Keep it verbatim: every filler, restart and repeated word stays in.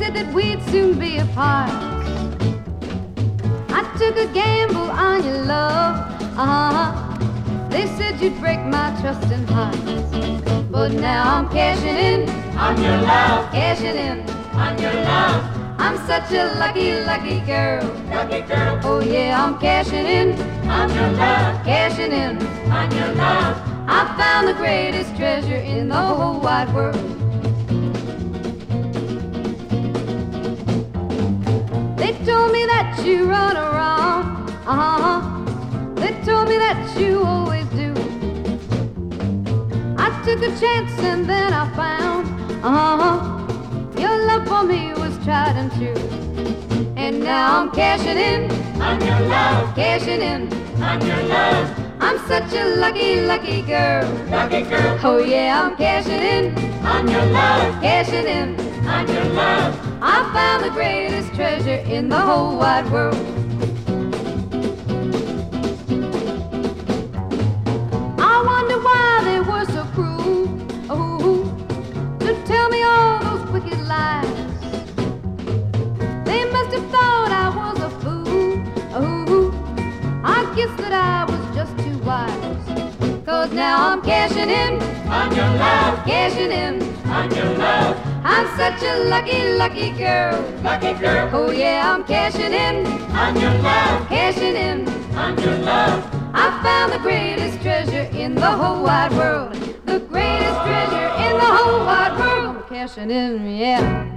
said that we'd soon be apart. I took a gamble on your love, uh-huh. They said you'd break my trust and heart. But now I'm cashing in on your love, cashing in on your love. I'm such a lucky, lucky girl. Lucky girl. Oh yeah, I'm cashing in on your love, cashing in on your love. I found the greatest treasure in the whole wide world. They told me that you run around, uh-huh. They told me that you always do. I took a chance and then I found, uh-huh, your love for me was tried and true. And now I'm cashing in on your love, cashing in on your love. I'm such a lucky, lucky girl. Lucky girl. Oh yeah, I'm cashing in on your love, cashing in on your love. I found the greatest treasure in the whole wide world. I wonder why they were so cruel, oh, to tell me all those wicked lies. They must have thought I was a fool, oh, I guess that I was just too wise. Cause now I'm cashing in on your love, cashing in on your love. I'm such a lucky, lucky girl. Lucky girl. Oh yeah, I'm cashing in on your love, cashing in on your love. I found the greatest treasure in the whole wide world. The greatest treasure in the whole wide world. I'm cashing in, yeah.